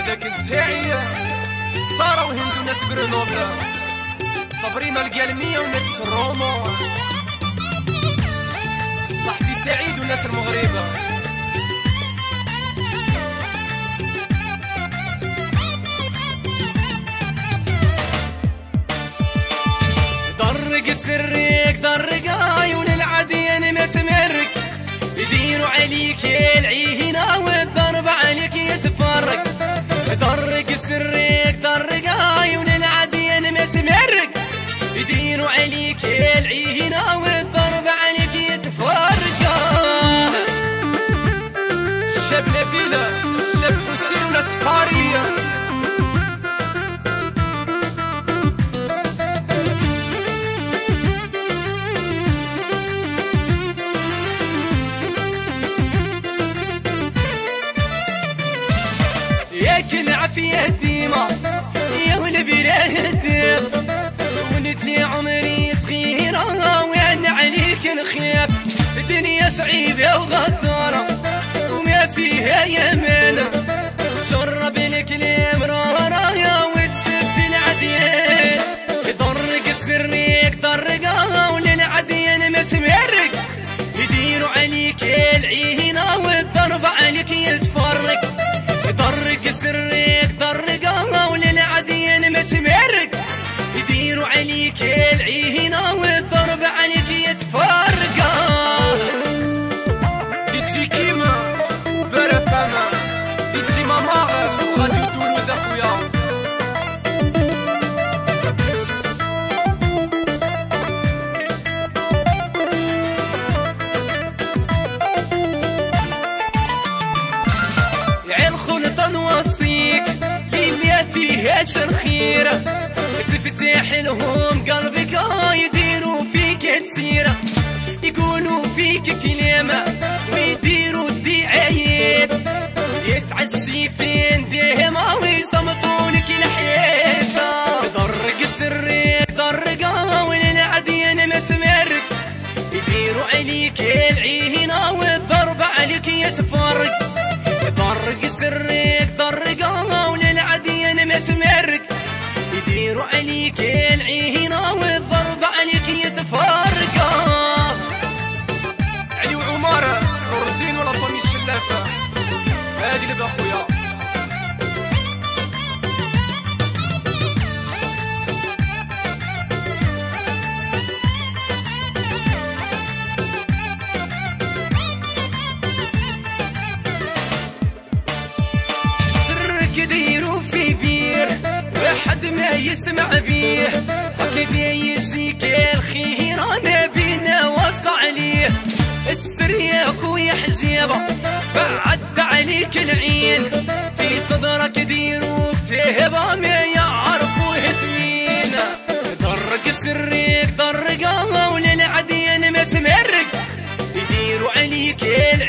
هذاك التاعي صاروا هندو ناس غرنوبل صابرين القلمية وناس الرومو صاحبي سعيد وناس المغربة درق السريك درق عيون العديان ما تمرك يديروا عليك العيهنا والضرب عليك يتفرق درق السريك درق عيون العديان ما تمرك يديروا عليك العيهنا والضرب عليك يتفرق الشاب نبيلة الشاب حسين ولا سقارية العافية ديما يا ولبيراه الدب ونتلي عمري صغيرة وانا عليك نخاف الدنيا صعيبة وغدارة وما فيها يمانة جرب الكلام رايا وتشف العديان يضرق السريك ضرقها وللعديان ما تمرق يديروا عليك العينة والضرب عليك يتفرق يضرق السريك ضرقها وللعديان ما تمرق يديروا عليك العينة والضرب عليك يتفرق ديتي كيما برا فما ديتي ماما غادي تولد اخويا فيها شرخيرة تفتح لهم قلبك يديروا فيك السيرة يقولوا فيك كلمة ويديروا الدعايات يتعشي فين ديما ويصمتونك الحياة ضرق السريك ضرقها وللعديان ما تمرك يديروا عليك العينة والضرب عليك يتفرق ضرق السريك ضرقها وللعديان ما تمرك يديروا عليك العينة والضرب عليك يتفرق علي وعمر نور الدين ولا طوني الشلافة هادي لبا خويا ديروا في بير واحد ما يسمع بيه هكذا يجيك الخير انا بينا وصى عليه السر يا خويا حجيبه بعد عليك العين في صدرك ديروا كتابه ما يعرفوا هدمين ضرق السريك ضرقها وللعديان ما تمرق يديروا عليك